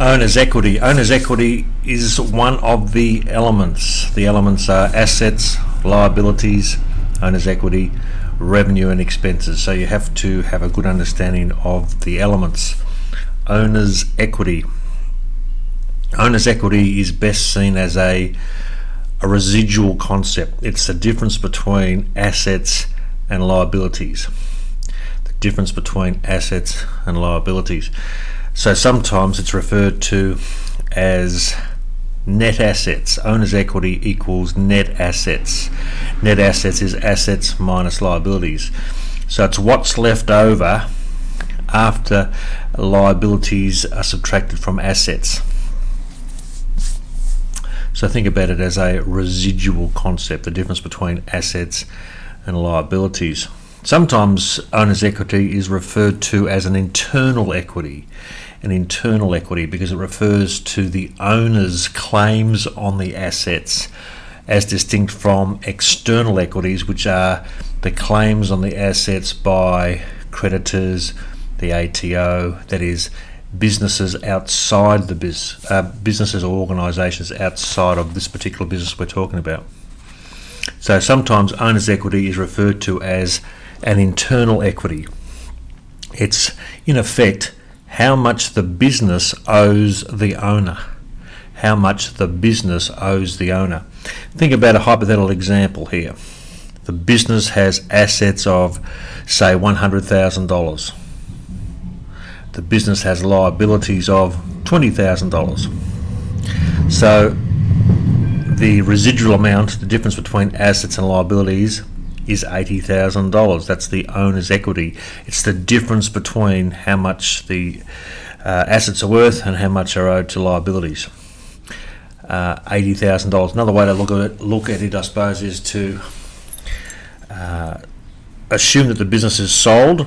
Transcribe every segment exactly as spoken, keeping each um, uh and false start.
Owner's equity. Owner's equity is one of the elements. The elements are assets, liabilities, owner's equity, revenue and expenses. So you have to have a good understanding of the elements. Owner's equity. Owner's equity is best seen as a, a residual concept. It's the difference between assets and liabilities. The difference between assets and liabilities. So sometimes it's referred to as net assets. Owner's equity equals net assets. Net assets is assets minus liabilities. So it's what's left over after liabilities are subtracted from assets. So think about it as a residual concept, the difference between assets and liabilities. Sometimes owner's equity is referred to as an internal equity. An internal equity because it refers to the owner's claims on the assets as distinct from external equities, which are the claims on the assets by creditors, the A T O, that is businesses outside the biz, uh, businesses or organisations outside of this particular business we're talking about. So sometimes owner's equity is referred to as an internal equity. It's in effect how much the business owes the owner. How much the business owes the owner. Think about a hypothetical example here. The business has assets of, say, one hundred thousand dollars. The business has liabilities of twenty thousand dollars. So the residual amount, the difference between assets and liabilities, is eighty thousand dollars. That's the owner's equity. It's the difference between how much the uh, assets are worth and how much are owed to liabilities. Uh, eighty thousand dollars. Another way to look at it, look at it, I suppose, is to uh, assume that the business is sold.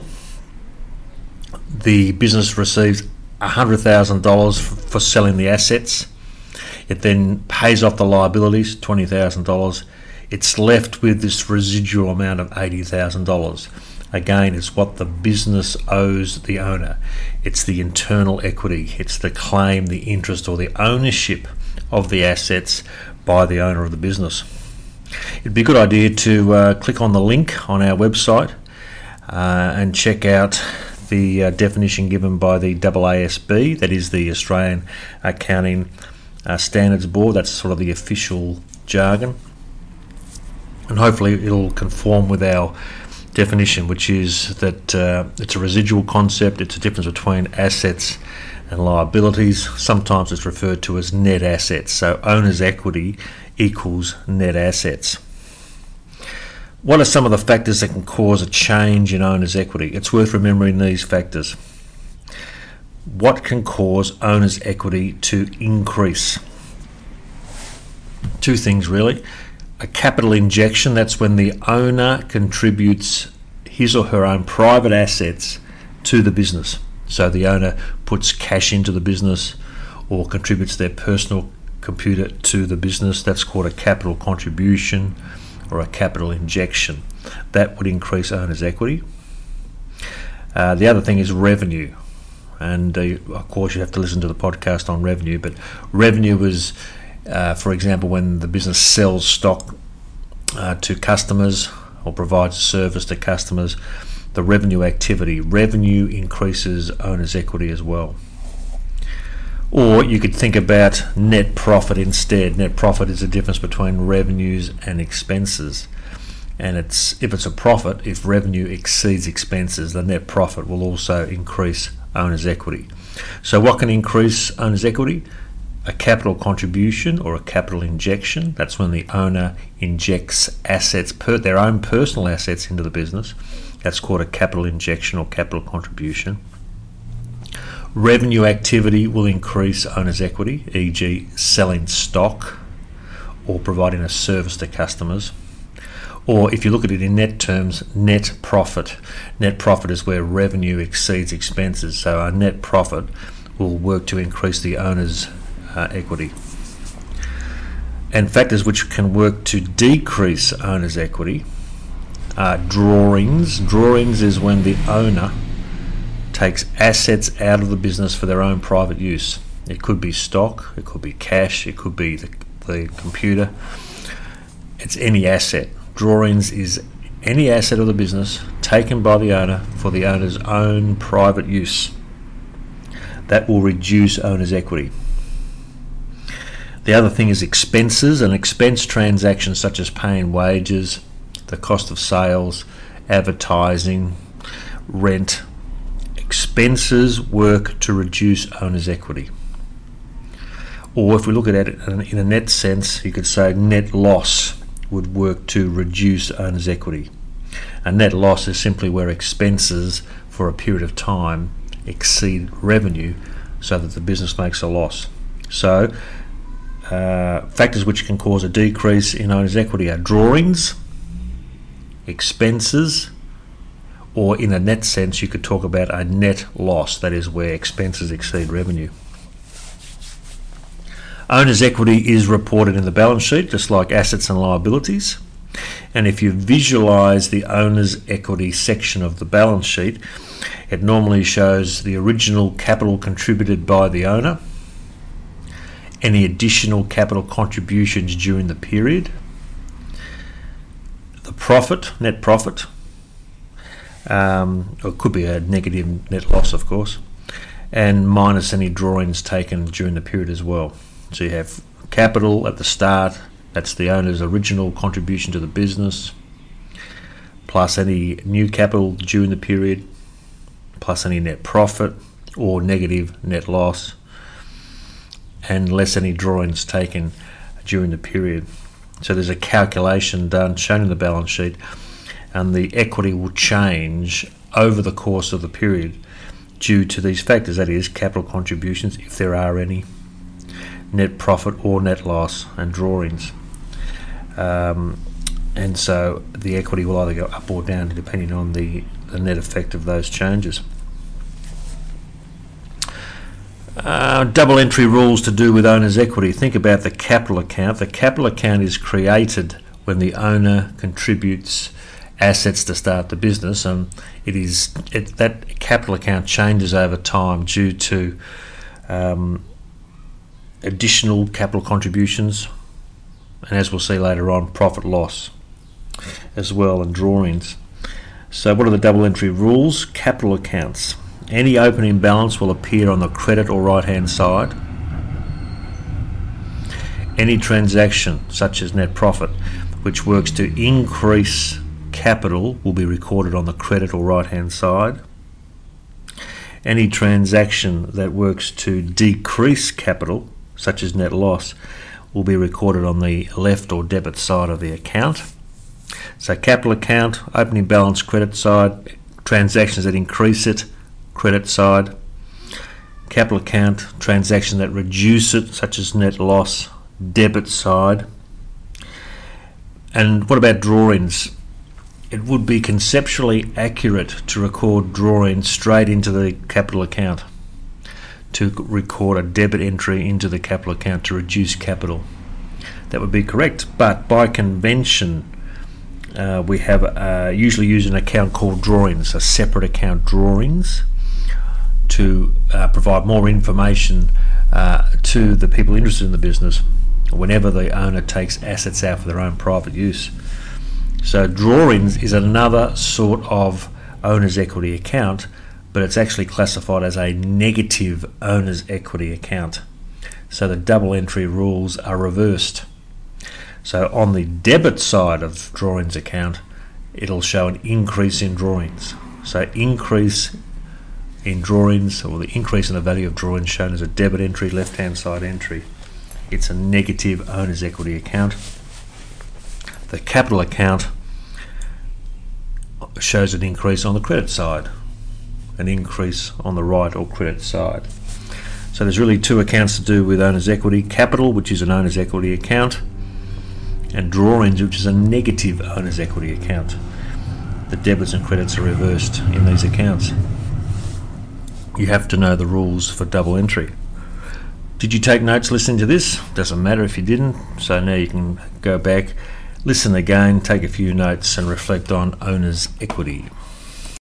The business receives one hundred thousand dollars for selling the assets. It then pays off the liabilities, twenty thousand dollars. It's left with this residual amount of eighty thousand dollars. Again, it's what the business owes the owner. It's the internal equity. It's the claim, the interest, or the ownership of the assets by the owner of the business. It'd be a good idea to uh, click on the link on our website uh, and check out the uh, definition given by the A A S B, that is the Australian Accounting uh, Standards Board. That's sort of the official jargon. And hopefully it'll conform with our definition, which is that uh, it's a residual concept. It's a difference between assets and liabilities. Sometimes it's referred to as net assets. So owner's equity equals net assets. What are some of the factors that can cause a change in owner's equity? It's worth remembering these factors. What can cause owner's equity to increase? Two things really. A capital injection, that's when the owner contributes his or her own private assets to the business. So the owner puts cash into the business or contributes their personal computer to the business. That's called a capital contribution or a capital injection. That would increase owner's equity. Uh, the other thing is revenue. And uh, of course you have to listen to the podcast on revenue, but revenue is Uh, for example, when the business sells stock uh, to customers or provides a service to customers, the revenue activity. Revenue increases owner's equity as well. Or you could think about net profit instead. Net profit is the difference between revenues and expenses. And it's if it's a profit, if revenue exceeds expenses, the net profit will also increase owner's equity. So what can increase owner's equity? A capital contribution or a capital injection. That's when the owner injects assets, per their own personal assets into the business. That's called a capital injection or capital contribution. Revenue activity will increase owner's equity, for example selling stock or providing a service to customers. Or if you look at it in net terms, net profit. Net profit is where revenue exceeds expenses. So our net profit will work to increase the owner's uh, equity. And factors which can work to decrease owner's equity are drawings. Drawings is when the owner takes assets out of the business for their own private use. It could be stock, it could be cash, it could be the, the computer. It's any asset. Drawings is any asset of the business taken by the owner for the owner's own private use. That will reduce owner's equity. The other thing is expenses. An expense transaction such as paying wages, the cost of sales, advertising, rent. Expenses work to reduce owner's equity. Or if we look at it in a net sense, you could say net loss would work to reduce owner's equity. A net loss is simply where expenses for a period of time exceed revenue so that the business makes a loss. So uh, factors which can cause a decrease in owner's equity are drawings, expenses, or in a net sense you could talk about a net loss, that is where expenses exceed revenue. Owner's equity is reported in the balance sheet just like assets and liabilities, and if you visualise the owner's equity section of the balance sheet, it normally shows the original capital contributed by the owner, any additional capital contributions during the period, the profit, net profit, um, or it could be a negative net loss of course, and minus any drawings taken during the period as well. So you have capital at the start, that's the owner's original contribution to the business, plus any new capital during the period, plus any net profit or negative net loss, and less any drawings taken during the period. So there's a calculation done shown in the balance sheet, and the equity will change over the course of the period due to these factors, that is capital contributions if there are any, net profit or net loss, and drawings. Um, and so the equity will either go up or down depending on the, the net effect of those changes. Uh, double entry rules to do with owner's equity. Think about the capital account. The capital account is created when the owner contributes assets to start the business, and it is it, that capital account changes over time due to um, additional capital contributions, and as we'll see later on, profit loss as well, and drawings. So what are the double entry rules? Capital accounts. Any opening balance will appear on the credit or right hand side. Any transaction such as net profit which works to increase capital will be recorded on the credit or right hand side. Any transaction that works to decrease capital such as net loss will be recorded on the left or debit side of the account. So capital account, opening balance, credit side, transactions that increase it, credit side. Capital account, transactions that reduce it such as net loss, debit side. And what about drawings? It would be conceptually accurate to record drawings straight into the capital account, to record a debit entry into the capital account to reduce capital. That would be correct, but by convention uh, we have uh, usually use an account called drawings, a separate account, drawings, to uh, provide more information uh, to the people interested in the business whenever the owner takes assets out for their own private use. So drawings is another sort of owner's equity account, but it's actually classified as a negative owner's equity account. So the double entry rules are reversed. So on the debit side of drawings account, it'll show an increase in drawings. So increase in drawings, or the increase in the value of drawings shown as a debit entry, left hand side entry. It's a negative owner's equity account. The capital account shows an increase on the credit side, an increase on the right or credit side. So there's really two accounts to do with owner's equity: capital, which is an owner's equity account, and drawings, which is a negative owner's equity account. The debits and credits are reversed in these accounts. You have to know the rules for double entry. Did you take notes listening to this? Doesn't matter if you didn't, so now you can go back, listen again, take a few notes and reflect on owner's equity.